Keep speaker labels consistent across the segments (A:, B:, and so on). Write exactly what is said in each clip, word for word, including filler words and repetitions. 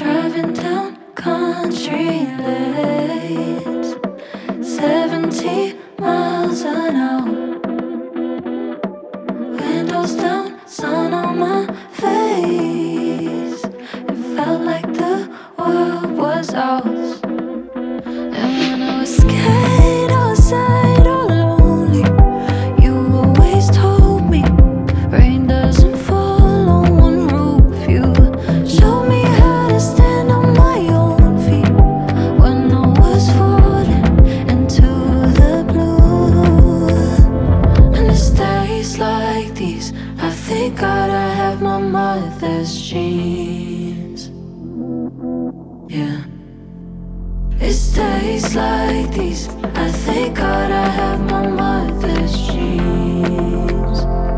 A: Driving down country lanes, seventy miles an hour. Windows down, sun on my face. It felt like the world was ours. And when I was scared outside or lonely, you always told me rain doesn't fall on one roof. You showed me how to stand on my own feet when I was falling into the blue. And it's days like these I thank God I have my mother's jeans. Yeah. It's days like these I thank God I have my mother's jeans.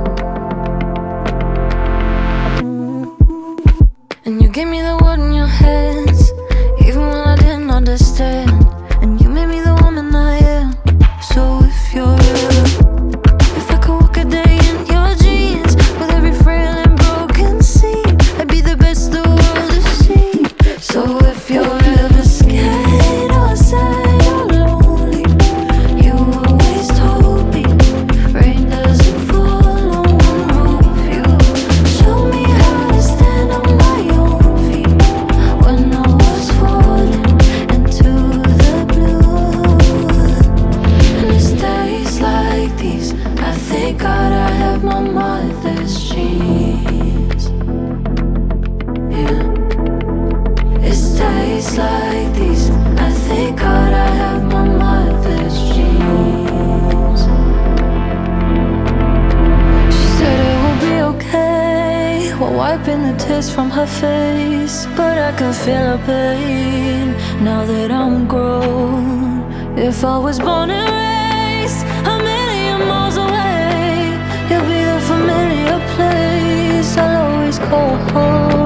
A: And you gave me the world in your hands, even when I didn't understand. And you made me the woman I am. So if you're real, if I could walk a day in your jeans, with every frail and broken seam, I'd be the best the world has seen. So if you're ever scared or sad or lonely, you always told me rain doesn't fall on one roof. You showed me how to stand on my own feet when I was falling into the blue. And it's days like these I thank God I have my mother's jeans. Yeah. It's days like these I thank God I have my mother's jeans. She said it will be okay while wiping the tears from her face, but I can feel her pain now that I'm grown. If I was born and raised a million miles away, you'll be the familiar place I'll always call home.